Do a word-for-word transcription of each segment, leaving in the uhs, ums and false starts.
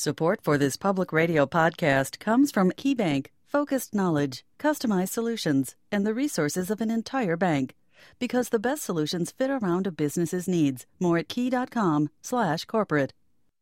Support for this public radio podcast comes from KeyBank, focused knowledge, customized solutions, and the resources of an entire bank. Because the best solutions fit around a business's needs. More at key.com slash corporate.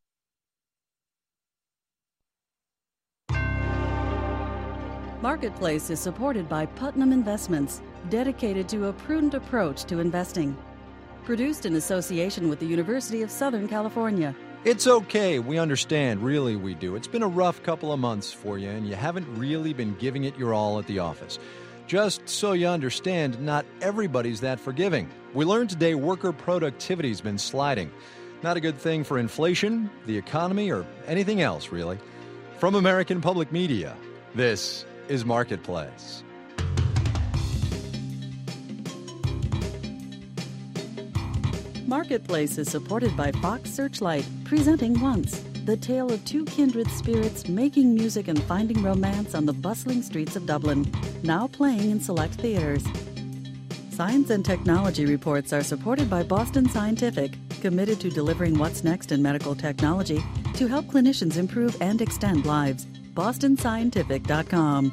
Marketplace is supported by Putnam Investments, dedicated to a prudent approach to investing. Produced in association with the University of Southern California. It's okay. We understand. Really, we do. It's been a rough couple of months for you, and you haven't really been giving it your all at the office. Just so you understand, not everybody's that forgiving. We learned today worker productivity's been sliding. Not a good thing for inflation, the economy, or anything else, really. From American Public Media, this is Marketplace. Marketplace is supported by Fox Searchlight, presenting Once, the tale of two kindred spirits making music and finding romance on the bustling streets of Dublin, now playing in select theaters. Science and technology reports are supported by Boston Scientific, committed to delivering what's next in medical technology to help clinicians improve and extend lives. boston scientific dot com.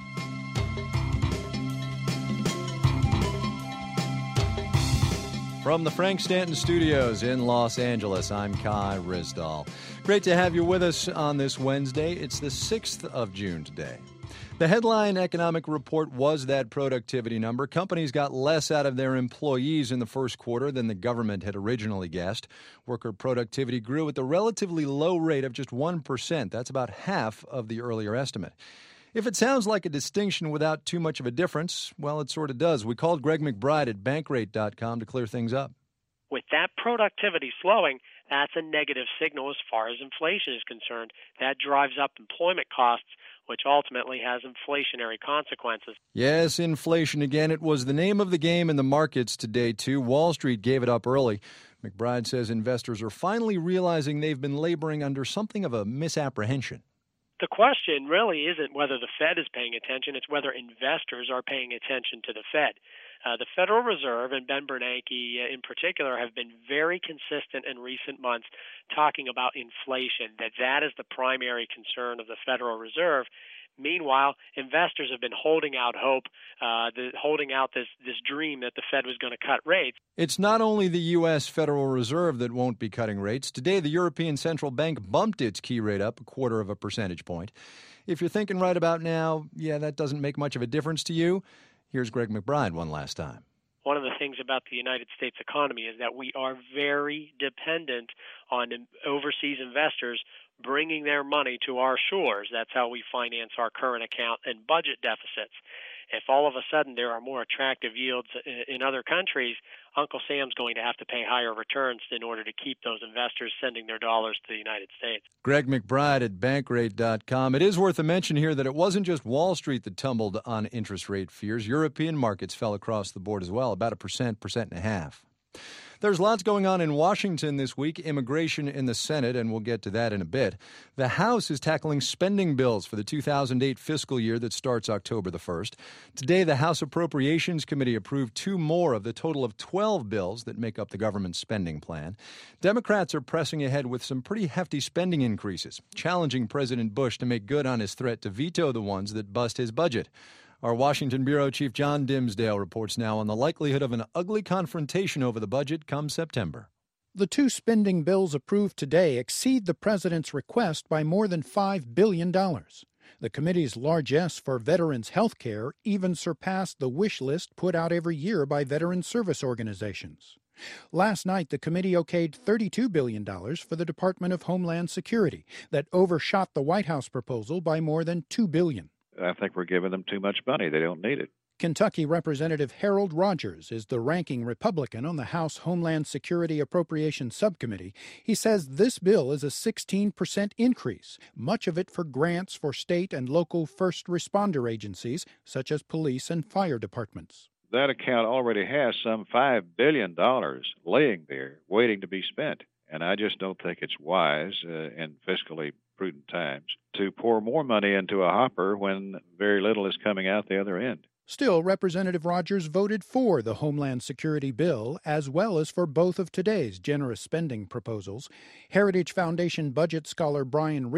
From the Frank Stanton Studios in Los Angeles, I'm Kai Ryssdal. Great to have you with us on this Wednesday. It's the sixth of June today. The headline economic report was that productivity number. Companies got less out of their employees in the first quarter than the government had originally guessed. Worker productivity grew at the relatively low rate of just one percent. That's about half of the earlier estimate. If it sounds like a distinction without too much of a difference, well, it sort of does. We called Greg McBride at bankrate dot com to clear things up. With that productivity slowing, that's a negative signal as far as inflation is concerned. That drives up employment costs, which ultimately has inflationary consequences. Yes, inflation again. It was the name of the game in the markets today, too. Wall Street gave it up early. McBride says investors are finally realizing they've been laboring under something of a misapprehension. The question really isn't whether the Fed is paying attention, it's whether investors are paying attention to the Fed. Uh, the Federal Reserve and Ben Bernanke uh, in particular have been very consistent in recent months talking about inflation, that that is the primary concern of the Federal Reserve. Meanwhile, investors have been holding out hope, uh, the, holding out this, this dream that the Fed was going to cut rates. It's not only the U S. Federal Reserve that won't be cutting rates. Today, the European Central Bank bumped its key rate up a quarter of a percentage point. If you're thinking right about now, yeah, that doesn't make much of a difference to you, here's Greg McBride one last time. One of the things about the United States economy is that we are very dependent on overseas investors bringing their money to our shores. That's how we finance our current account and budget deficits. If all of a sudden there are more attractive yields in other countries, Uncle Sam's going to have to pay higher returns in order to keep those investors sending their dollars to the United States. Greg McBride at bankrate dot com. It is worth a mention here that it wasn't just Wall Street that tumbled on interest rate fears. European markets fell across the board as well, about a percent, percent and a half. There's lots going on in Washington this week, immigration in the Senate, and we'll get to that in a bit. The House is tackling spending bills for the two thousand eight fiscal year that starts October the first. Today, the House Appropriations Committee approved two more of the total of twelve bills that make up the government's spending plan. Democrats are pressing ahead with some pretty hefty spending increases, challenging President Bush to make good on his threat to veto the ones that bust his budget. Our Washington Bureau Chief John Dimsdale reports now on the likelihood of an ugly confrontation over the budget come September. The two spending bills approved today exceed the president's request by more than five billion dollars. The committee's largesse for veterans' health care even surpassed the wish list put out every year by veteran service organizations. Last night, the committee okayed thirty-two billion dollars for the Department of Homeland Security, that overshot the White House proposal by more than two billion dollars. I think we're giving them too much money. They don't need it. Kentucky Representative Harold Rogers is the ranking Republican on the House Homeland Security Appropriations Subcommittee. He says this bill is a sixteen percent increase, much of it for grants for state and local first responder agencies, such as police and fire departments. That account already has some five billion dollars laying there, waiting to be spent. And I just don't think it's wise uh, in fiscally prudent times to pour more money into a hopper when very little is coming out the other end. Still, Representative Rogers voted for the Homeland Security bill, as well as for both of today's generous spending proposals. Heritage Foundation budget scholar Brian Riedel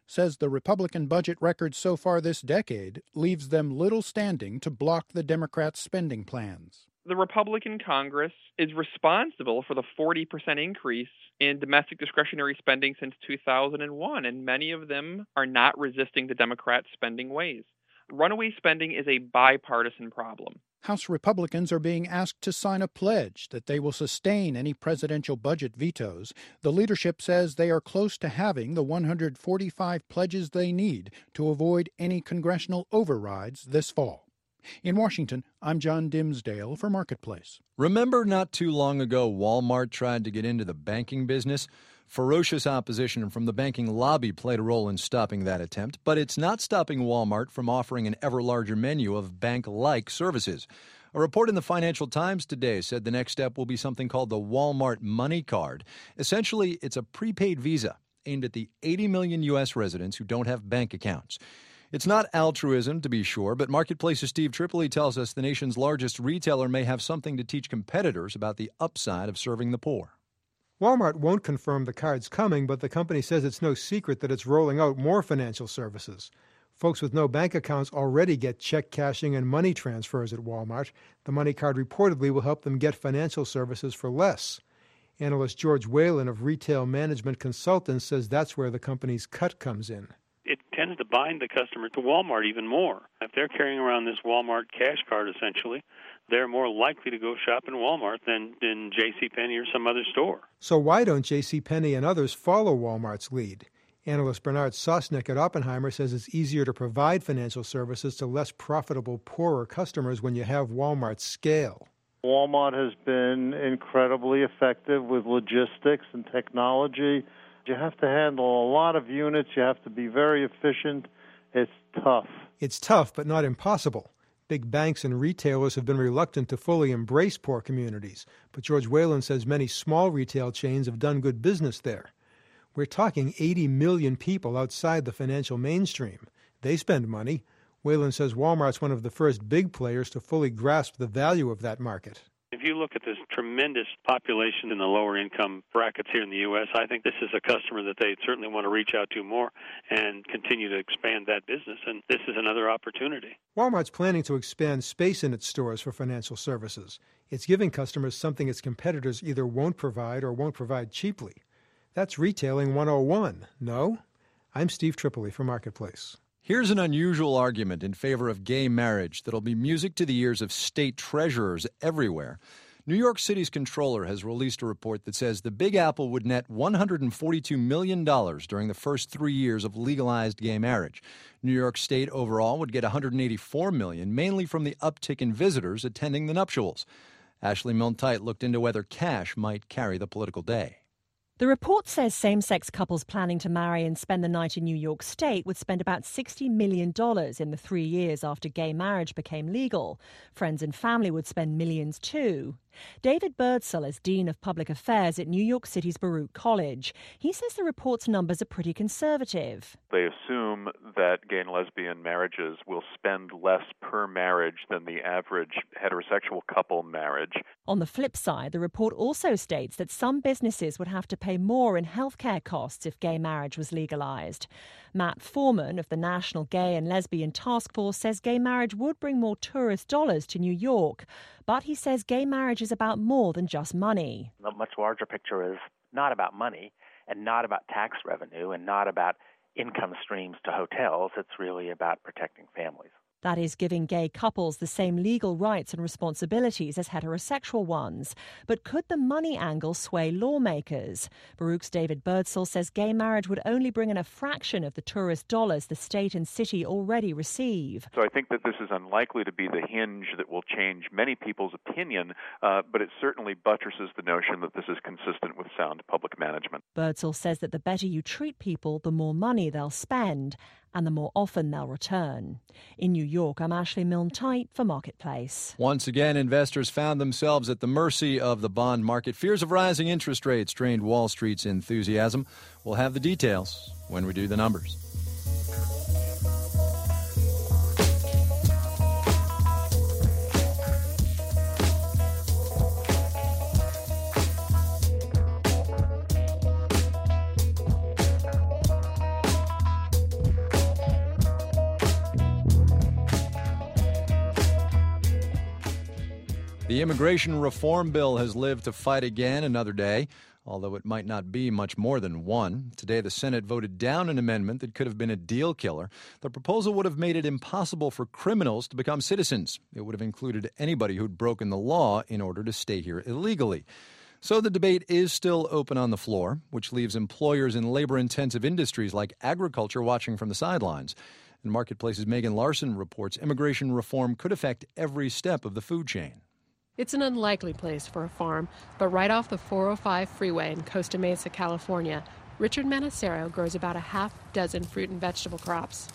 says the Republican budget record so far this decade leaves them little standing to block the Democrats' spending plans. The Republican Congress is responsible for the forty percent increase in domestic discretionary spending since two thousand one, and many of them are not resisting the Democrats' spending ways. Runaway spending is a bipartisan problem. House Republicans are being asked to sign a pledge that they will sustain any presidential budget vetoes. The leadership says they are close to having the one hundred forty-five pledges they need to avoid any congressional overrides this fall. In Washington, I'm John Dimsdale for Marketplace. Remember not too long ago, Walmart tried to get into the banking business? Ferocious opposition from the banking lobby played a role in stopping that attempt, but it's not stopping Walmart from offering an ever larger menu of bank-like services. A report in the Financial Times today said the next step will be something called the Walmart Money Card. Essentially, it's a prepaid Visa aimed at the eighty million U S residents who don't have bank accounts. It's not altruism, to be sure, but Marketplace's Steve Tripoli tells us the nation's largest retailer may have something to teach competitors about the upside of serving the poor. Walmart won't confirm the card's coming, but the company says it's no secret that it's rolling out more financial services. Folks with no bank accounts already get check cashing and money transfers at Walmart. The money card reportedly will help them get financial services for less. Analyst George Whalen of Retail Management Consultants says that's where the company's cut comes in. It tends to bind the customer to Walmart even more. If they're carrying around this Walmart cash card, essentially, they're more likely to go shop in Walmart than in JCPenney or some other store. So why don't JCPenney and others follow Walmart's lead? Analyst Bernard Sosnick at Oppenheimer says it's easier to provide financial services to less profitable, poorer customers when you have Walmart's scale. Walmart has been incredibly effective with logistics and technology. You have to handle a lot of units. You have to be very efficient. It's tough. It's tough, but not impossible. Big banks and retailers have been reluctant to fully embrace poor communities, but George Whalen says many small retail chains have done good business there. We're talking eighty million people outside the financial mainstream. They spend money. Whalen says Walmart's one of the first big players to fully grasp the value of that market. If you look at this tremendous population in the lower income brackets here in the U S, I think this is a customer that they certainly want to reach out to more and continue to expand that business, and this is another opportunity. Walmart's planning to expand space in its stores for financial services. It's giving customers something its competitors either won't provide or won't provide cheaply. That's Retailing one oh one, no? I'm Steve Tripoli for Marketplace. Here's an unusual argument in favor of gay marriage that'll be music to the ears of state treasurers everywhere. New York City's comptroller has released a report that says the Big Apple would net one hundred forty-two million dollars during the first three years of legalized gay marriage. New York State overall would get one hundred eighty-four million dollars, mainly from the uptick in visitors attending the nuptials. Ashley Milne-Tite looked into whether cash might carry the political day. The report says same-sex couples planning to marry and spend the night in New York State would spend about sixty million dollars in the three years after gay marriage became legal. Friends and family would spend millions too. David Birdsell is Dean of Public Affairs at New York City's Baruch College. He says the report's numbers are pretty conservative. They assume that gay and lesbian marriages will spend less per marriage than the average heterosexual couple marriage. On the flip side, the report also states that some businesses would have to pay more in healthcare costs if gay marriage was legalized. Matt Foreman of the National Gay and Lesbian Task Force says gay marriage would bring more tourist dollars to New York. But he says gay marriage is about more than just money. The much larger picture is not about money and not about tax revenue and not about income streams to hotels. It's really about protecting families. That is giving gay couples the same legal rights and responsibilities as heterosexual ones. But could the money angle sway lawmakers? Baruch's David Birdsell says gay marriage would only bring in a fraction of the tourist dollars the state and city already receive. So I think that this is unlikely to be the hinge that will change many people's opinion, uh, but it certainly buttresses the notion that this is consistent with sound public management. Birdsell says that the better you treat people, the more money they'll spend, and the more often they'll return. In New York, I'm Ashley Milne-Tite for Marketplace. Once again, investors found themselves at the mercy of the bond market. Fears of rising interest rates drained Wall Street's enthusiasm. We'll have the details when we do the numbers. The immigration reform bill has lived to fight again another day, although it might not be much more than one. Today, the Senate voted down an amendment that could have been a deal killer. The proposal would have made it impossible for criminals to become citizens. It would have included anybody who'd broken the law in order to stay here illegally. So the debate is still open on the floor, which leaves employers in labor-intensive industries like agriculture watching from the sidelines. And Marketplace's Megan Larson reports immigration reform could affect every step of the food chain. It's an unlikely place for a farm, but right off the four oh five freeway in Costa Mesa, California, Richard Manacero grows about a half dozen fruit and vegetable crops.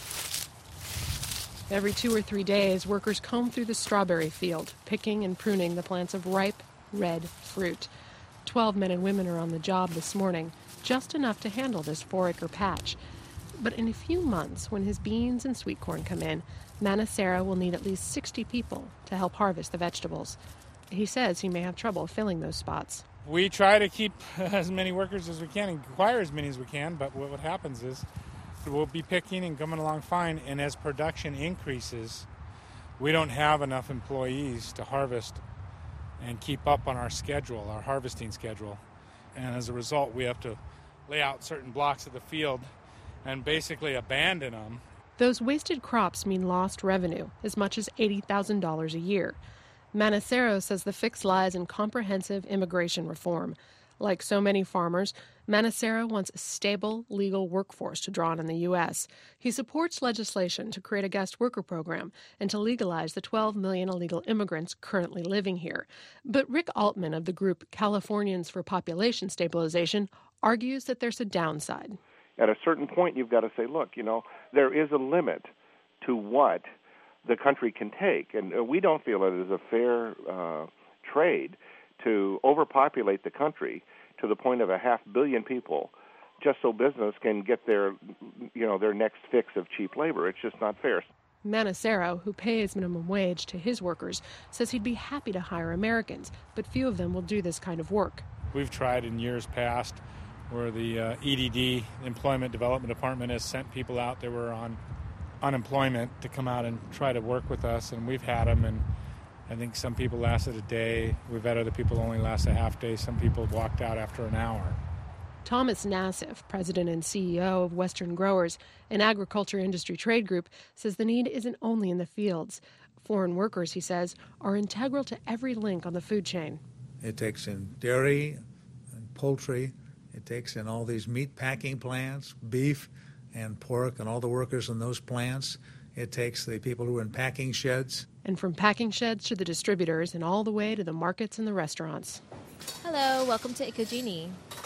Every two or three days, workers comb through the strawberry field, picking and pruning the plants of ripe, red fruit. Twelve men and women are on the job this morning, just enough to handle this four-acre patch. But in a few months, when his beans and sweet corn come in, Manacero will need at least sixty people to help harvest the vegetables. He says he may have trouble filling those spots. We try to keep as many workers as we can and acquire as many as we can, but what happens is we'll be picking and coming along fine, and as production increases, we don't have enough employees to harvest and keep up on our schedule, our harvesting schedule. And as a result, we have to lay out certain blocks of the field and basically abandon them. Those wasted crops mean lost revenue, as much as eighty thousand dollars a year. Manacero says the fix lies in comprehensive immigration reform. Like so many farmers, Manacero wants a stable, legal workforce to draw on in the U S. He supports legislation to create a guest worker program and to legalize the twelve million illegal immigrants currently living here. But Rick Altman of the group Californians for Population Stabilization argues that there's a downside. At a certain point, you've got to say, look, you know, there is a limit to what the country can take. And we don't feel it is a fair uh, trade to overpopulate the country to the point of a half billion people just so business can get their, you know, their next fix of cheap labor. It's just not fair. Manacero, who pays minimum wage to his workers, says he'd be happy to hire Americans, but few of them will do this kind of work. We've tried in years past where the uh, E D D, Employment Development Department, has sent people out that were on unemployment to come out and try to work with us, and we've had them, and I think some people lasted a day. We've had other people only last a half day. Some people walked out after an hour. Thomas Nassif, president and C E O of Western Growers, an agriculture industry trade group, says the need isn't only in the fields. Foreign workers, he says, are integral to every link on the food chain. It takes in dairy and poultry. It takes in all these meat packing plants, beef and pork, and all the workers in those plants. It takes the people who are in packing sheds. And from packing sheds to the distributors and all the way to the markets and the restaurants. Hello, welcome to Ikujini.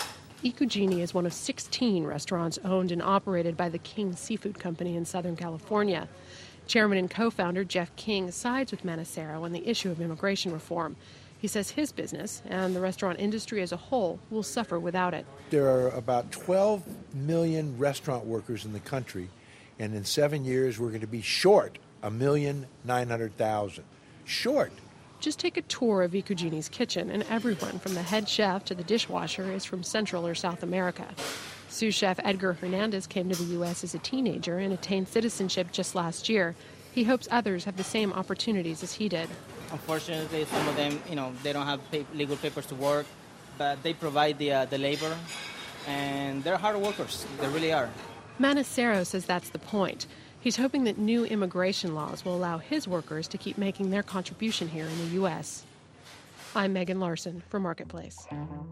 Ikujini is one of sixteen restaurants owned and operated by the King Seafood Company in Southern California. Chairman and co-founder Jeff King sides with Manacero on the issue of immigration reform. He says his business and the restaurant industry as a whole will suffer without it. There are about twelve million restaurant workers in the country, and in seven years we're going to be short a million nine hundred thousand. Short. Just take a tour of Ikujini's kitchen, and everyone from the head chef to the dishwasher is from Central or South America. Sous chef Edgar Hernandez came to the U S as a teenager and attained citizenship just last year. He hopes others have the same opportunities as he did. Unfortunately, some of them, you know, they don't have pay- legal papers to work, but they provide the uh, the labor, and they're hard workers. They really are. Manacero says that's the point. He's hoping that new immigration laws will allow his workers to keep making their contribution here in the U S. I'm Megan Larson for Marketplace.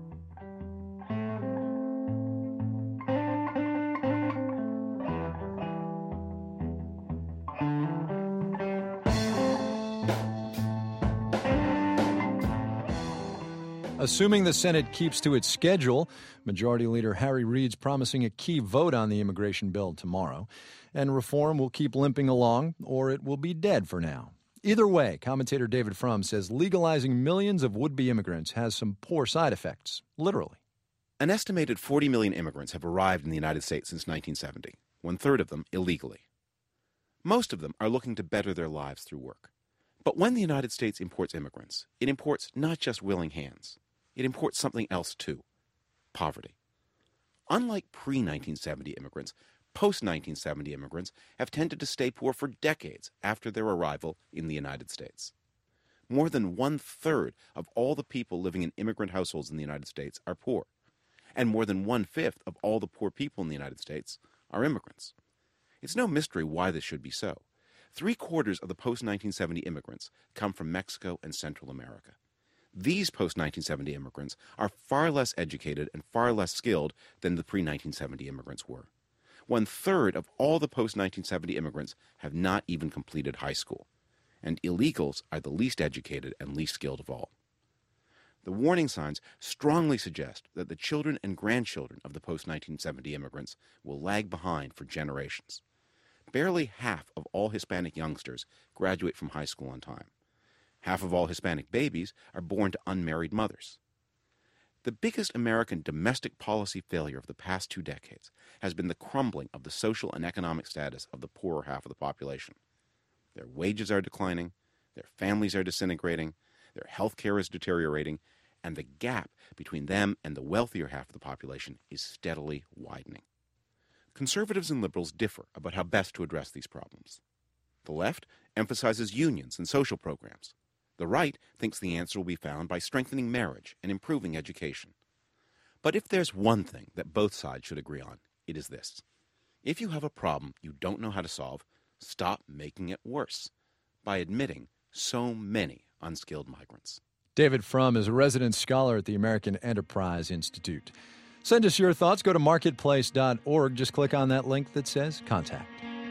Assuming the Senate keeps to its schedule, Majority Leader Harry Reid's promising a key vote on the immigration bill tomorrow, and reform will keep limping along, or it will be dead for now. Either way, commentator David Frum says legalizing millions of would-be immigrants has some poor side effects, literally. An estimated forty million immigrants have arrived in the United States since nineteen seventy, one-third of them illegally. Most of them are looking to better their lives through work. But when the United States imports immigrants, it imports not just willing hands. It imports something else, too, poverty. Unlike pre-nineteen seventy immigrants, post-nineteen seventy immigrants have tended to stay poor for decades after their arrival in the United States. More than one-third of all the people living in immigrant households in the United States are poor. And more than one-fifth of all the poor people in the United States are immigrants. It's no mystery why this should be so. Three-quarters of the post-nineteen seventy immigrants come from Mexico and Central America. These post-nineteen seventy immigrants are far less educated and far less skilled than the pre-nineteen seventy immigrants were. One-third of all the post-nineteen seventy immigrants have not even completed high school. And illegals are the least educated and least skilled of all. The warning signs strongly suggest that the children and grandchildren of the post-nineteen seventy immigrants will lag behind for generations. Barely half of all Hispanic youngsters graduate from high school on time. Half of all Hispanic babies are born to unmarried mothers. The biggest American domestic policy failure of the past two decades has been the crumbling of the social and economic status of the poorer half of the population. Their wages are declining, their families are disintegrating, their health care is deteriorating, and the gap between them and the wealthier half of the population is steadily widening. Conservatives and liberals differ about how best to address these problems. The left emphasizes unions and social programs. The right thinks the answer will be found by strengthening marriage and improving education. But if there's one thing that both sides should agree on, it is this. If you have a problem you don't know how to solve, stop making it worse by admitting so many unskilled migrants. David Frum is a resident scholar at the American Enterprise Institute. Send us your thoughts. Go to marketplace dot org. Just click on that link that says Contact.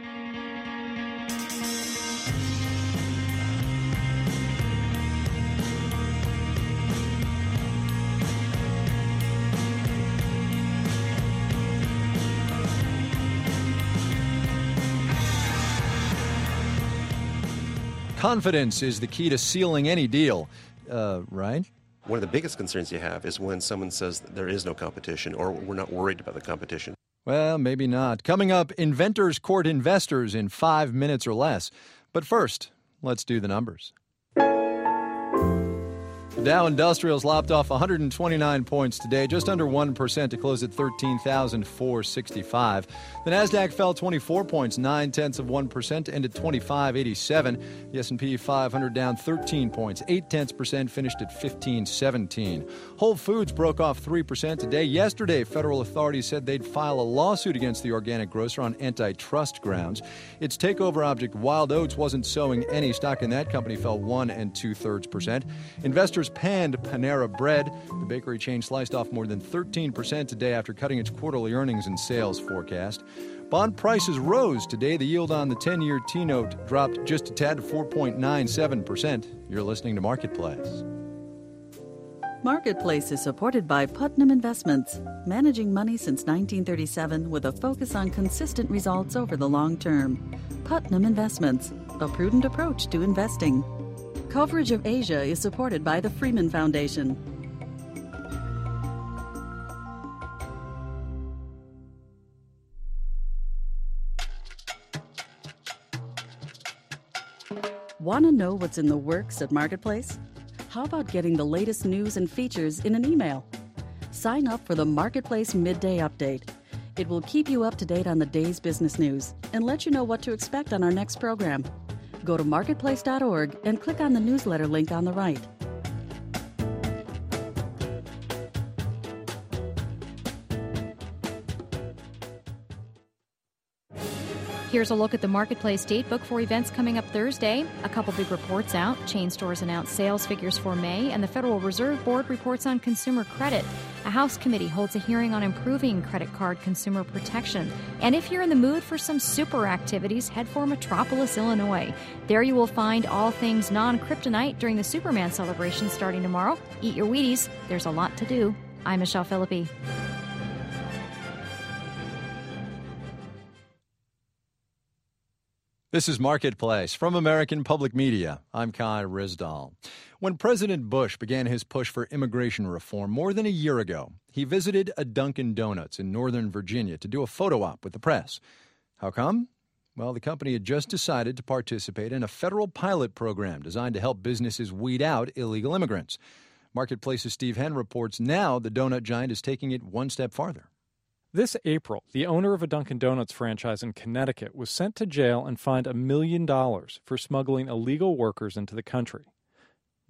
Confidence is the key to sealing any deal, uh, right? One of the biggest concerns you have is when someone says that there is no competition or we're not worried about the competition. Well, maybe not. Coming up, inventors court investors in five minutes or less. But first, let's do the numbers. The Dow Industrials lopped off one hundred twenty-nine points today, just under one percent to close at thirteen thousand four hundred sixty-five. The Nasdaq fell twenty-four points, nine tenths of one percent to end at twenty-five eighty-seven. The S and P five hundred down thirteen points, eight tenths percent, finished at fifteen seventeen. Whole Foods broke off three percent today. Yesterday, federal authorities said they'd file a lawsuit against the organic grocer on antitrust grounds. Its takeover object, Wild Oats, wasn't sowing any. Stock in that company fell one and two-thirds percent. Investors panned Panera Bread. The bakery chain sliced off more than thirteen percent today after cutting its quarterly earnings and sales forecast. Bond prices rose today. The yield on the ten-year T-note dropped just a tad to four point nine seven percent. You're listening to Marketplace. Marketplace is supported by Putnam Investments, managing money since nineteen thirty-seven with a focus on consistent results over the long term. Putnam Investments, a prudent approach to investing. Coverage of Asia is supported by the Freeman Foundation. Want to know what's in the works at Marketplace? How about getting the latest news and features in an email? Sign up for the Marketplace Midday Update. It will keep you up to date on the day's business news and let you know what to expect on our next program. Go to marketplace dot org and click on the newsletter link on the right. Here's a look at the Marketplace date book for events coming up Thursday. A couple big reports out. Chain stores announce sales figures for May, and the Federal Reserve Board reports on consumer credit. A House committee holds a hearing on improving credit card consumer protection. And if you're in the mood for some super activities, head for Metropolis, Illinois. There you will find all things non-kryptonite during the Superman celebration starting tomorrow. Eat your Wheaties. There's a lot to do. I'm Michelle Philippi. This is Marketplace from American Public Media. I'm Kai Rizdal. When President Bush began his push for immigration reform more than a year ago, he visited a Dunkin' Donuts in Northern Virginia to do a photo op with the press. How come? Well, the company had just decided to participate in a federal pilot program designed to help businesses weed out illegal immigrants. Marketplace's Steve Henn reports now the donut giant is taking it one step farther. This April, the owner of a Dunkin' Donuts franchise in Connecticut was sent to jail and fined a million dollars for smuggling illegal workers into the country.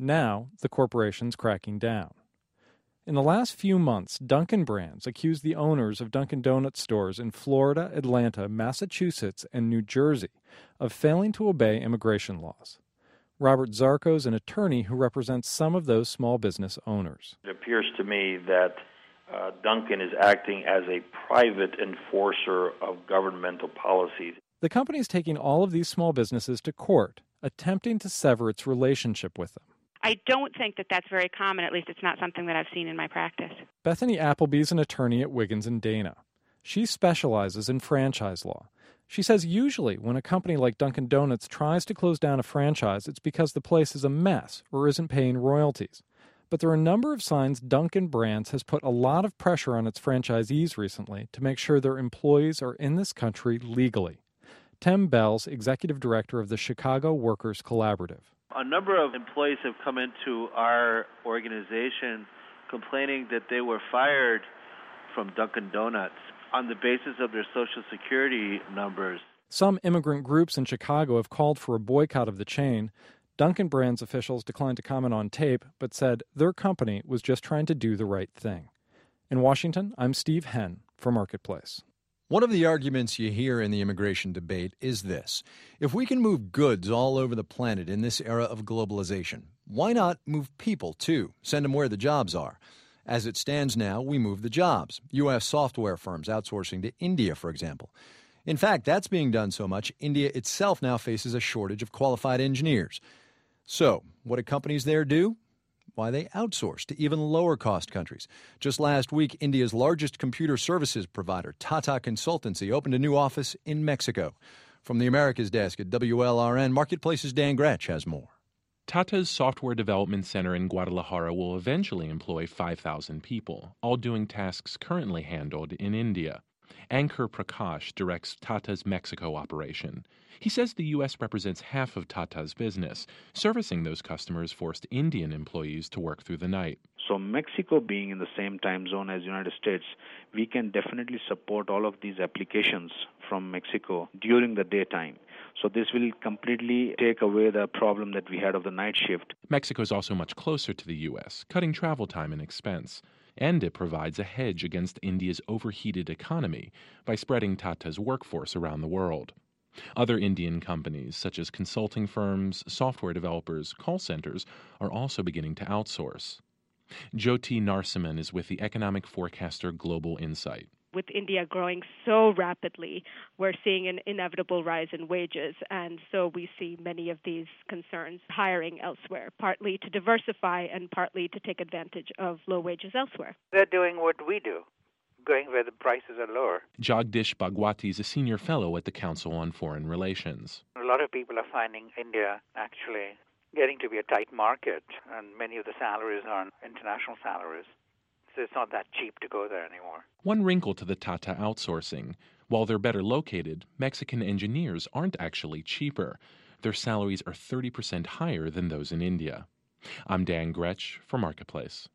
Now, the corporation's cracking down. In the last few months, Dunkin' Brands accused the owners of Dunkin' Donuts stores in Florida, Atlanta, Massachusetts, and New Jersey of failing to obey immigration laws. Robert Zarko is an attorney who represents some of those small business owners. It appears to me that uh, Dunkin' is acting as a private enforcer of governmental policies. The company is taking all of these small businesses to court, attempting to sever its relationship with them. I don't think that that's very common. At least it's not something that I've seen in my practice. Bethany Appleby is an attorney at Wiggins and Dana. She specializes in franchise law. She says usually when a company like Dunkin' Donuts tries to close down a franchise, it's because the place is a mess or isn't paying royalties. But there are a number of signs Dunkin' Brands has put a lot of pressure on its franchisees recently to make sure their employees are in this country legally. Tim Bells, executive director of the Chicago Workers Collaborative. A number of employees have come into our organization complaining that they were fired from Dunkin' Donuts on the basis of their Social Security numbers. Some immigrant groups in Chicago have called for a boycott of the chain. Dunkin' Brands officials declined to comment on tape, but said their company was just trying to do the right thing. In Washington, I'm Steve Henn for Marketplace. One of the arguments you hear in the immigration debate is this. If we can move goods all over the planet in this era of globalization, why not move people, too? Send them where the jobs are. As it stands now, we move the jobs. U S software firms outsourcing to India, for example. In fact, that's being done so much, India itself now faces a shortage of qualified engineers. So, what do companies there do? Why, they outsource to even lower-cost countries. Just last week, India's largest computer services provider, Tata Consultancy, opened a new office in Mexico. From the Americas desk at W L R N, Marketplace's Dan Gretsch has more. Tata's software development center in Guadalajara will eventually employ five thousand people, all doing tasks currently handled in India. Ankur Prakash directs Tata's Mexico operation. He says the U S represents half of Tata's business. Servicing those customers forced Indian employees to work through the night. So Mexico being in the same time zone as the United States, we can definitely support all of these applications from Mexico during the daytime. So this will completely take away the problem that we had of the night shift. Mexico is also much closer to the U S, cutting travel time and expense. And it provides a hedge against India's overheated economy by spreading Tata's workforce around the world. Other Indian companies, such as consulting firms, software developers, call centers, are also beginning to outsource. Jyoti Narasimhan is with the economic forecaster Global Insight. With India growing so rapidly, we're seeing an inevitable rise in wages, and so we see many of these concerns hiring elsewhere, partly to diversify and partly to take advantage of low wages elsewhere. They're doing what we do, going where the prices are lower. Jagdish Bhagwati is a senior fellow at the Council on Foreign Relations. A lot of people are finding India actually getting to be a tight market, and many of the salaries are international salaries. So it's not that cheap to go there anymore. One wrinkle to the Tata outsourcing. While they're better located, Mexican engineers aren't actually cheaper. Their salaries are thirty percent higher than those in India. I'm Dan Gretsch for Marketplace.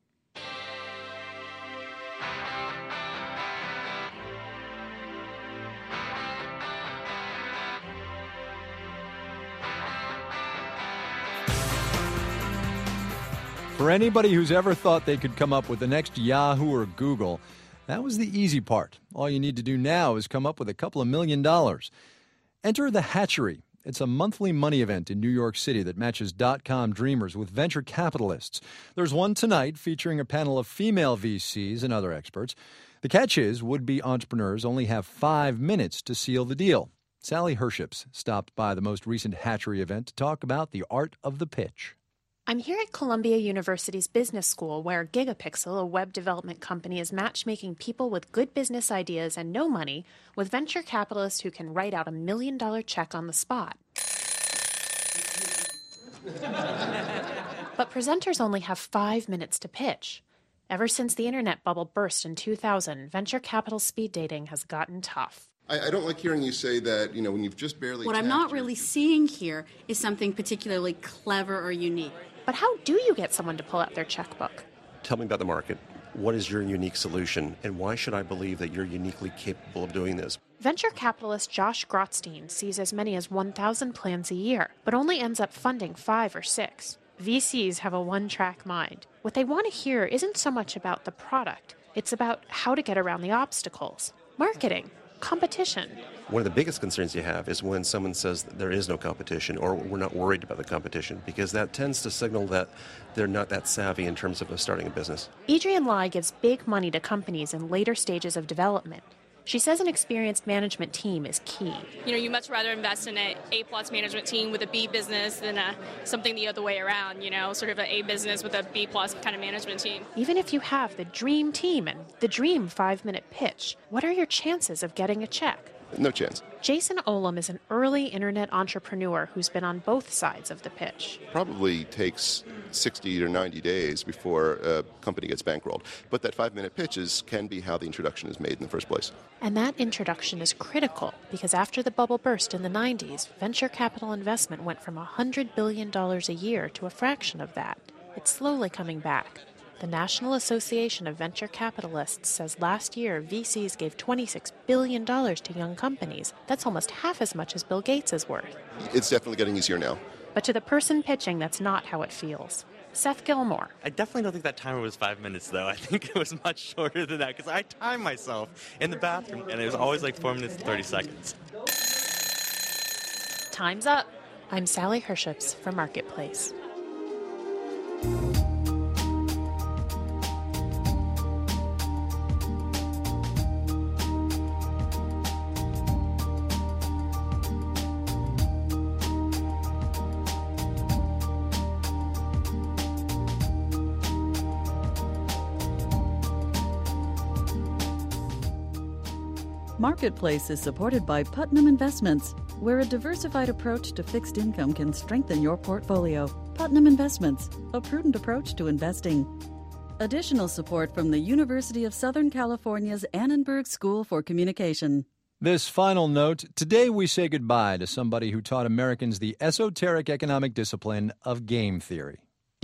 For anybody who's ever thought they could come up with the next Yahoo or Google, that was the easy part. All you need to do now is come up with a couple of million dollars. Enter The Hatchery. It's a monthly money event in New York City that matches dot-com dreamers with venture capitalists. There's one tonight featuring a panel of female V Cs and other experts. The catch is would-be entrepreneurs only have five minutes to seal the deal. Sally Herships stopped by the most recent Hatchery event to talk about the art of the pitch. I'm here at Columbia University's Business School, where Gigapixel, a web development company, is matchmaking people with good business ideas and no money with venture capitalists who can write out a million-dollar check on the spot. But presenters only have five minutes to pitch. Ever since the internet bubble burst in two thousand, venture capital speed dating has gotten tough. I, I don't like hearing you say that, you know, when you've just barely... What I'm not really seeing here is something particularly clever or unique. But how do you get someone to pull out their checkbook? Tell me about the market. What is your unique solution, and why should I believe that you're uniquely capable of doing this? Venture capitalist Josh Grotstein sees as many as one thousand plans a year, but only ends up funding five or six. V Cs have a one-track mind. What they want to hear isn't so much about the product. It's about how to get around the obstacles. Marketing, competition. One of the biggest concerns you have is when someone says that there is no competition or we're not worried about the competition, because that tends to signal that they're not that savvy in terms of starting a business. Adrienne Lai gives big money to companies in later stages of development. She says an experienced management team is key. You know, you much rather invest in an A-plus management team with a B business than a, something the other way around, you know, sort of an A business with a B-plus kind of management team. Even if you have the dream team and the dream five-minute pitch, what are your chances of getting a check? No chance. Jason Olam is an early internet entrepreneur who's been on both sides of the pitch. Probably takes sixty or ninety days before a company gets bankrolled. But that five-minute pitch is, can be how the introduction is made in the first place. And that introduction is critical because after the bubble burst in the nineties, venture capital investment went from one hundred billion dollars a year to a fraction of that. It's slowly coming back. The National Association of Venture Capitalists says last year V Cs gave twenty-six billion dollars to young companies. That's almost half as much as Bill Gates is worth. It's definitely getting easier now. But to the person pitching, that's not how it feels. Seth Gilmore. I definitely don't think that timer was five minutes, though. I think it was much shorter than that, because I timed myself in the bathroom, and it was always like four minutes and thirty seconds. Time's up. I'm Sally Herships for Marketplace. Marketplace is supported by Putnam Investments, where a diversified approach to fixed income can strengthen your portfolio. Putnam Investments, a prudent approach to investing. Additional support from the University of Southern California's Annenberg School for Communication. This final note, today we say goodbye to somebody who taught Americans the esoteric economic discipline of game theory.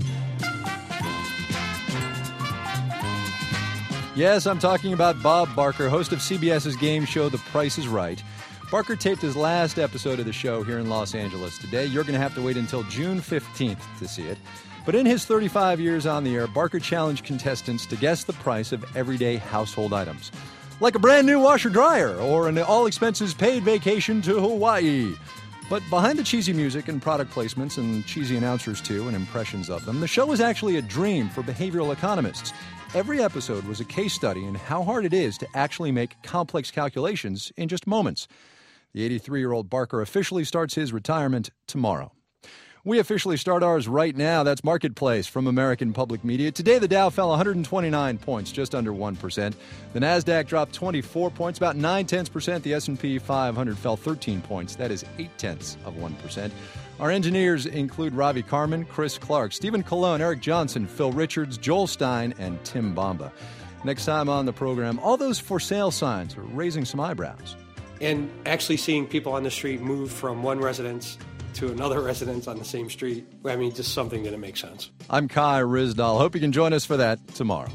Yes, I'm talking about Bob Barker, host of CBS's game show The Price is Right. Barker taped his last episode of the show here in Los Angeles today. You're going to have to wait until June fifteenth to see it. But in his thirty-five years on the air, Barker challenged contestants to guess the price of everyday household items, like a brand new washer-dryer or an all-expenses-paid vacation to Hawaii. But behind the cheesy music and product placements and cheesy announcers, too, and impressions of them, the show was actually a dream for behavioral economists. Every episode was a case study in how hard it is to actually make complex calculations in just moments. The eighty-three-year-old Barker officially starts his retirement tomorrow. We officially start ours right now. That's Marketplace from American Public Media. Today, the Dow fell one hundred twenty-nine points, just under one percent. The NASDAQ dropped twenty-four points, about nine-tenths percent. The S and P five hundred fell thirteen points. That is eight-tenths of one percent. Our engineers include Ravi Carmen, Chris Clark, Stephen Colon, Eric Johnson, Phil Richards, Joel Stein, and Tim Bomba. Next time on the program, all those for sale signs are raising some eyebrows. And actually seeing people on the street move from one residence to another residence on the same street, I mean, just something that makes sense. I'm Kai Ryssdal. Hope you can join us for that tomorrow.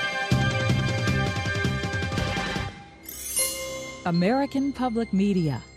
American Public Media.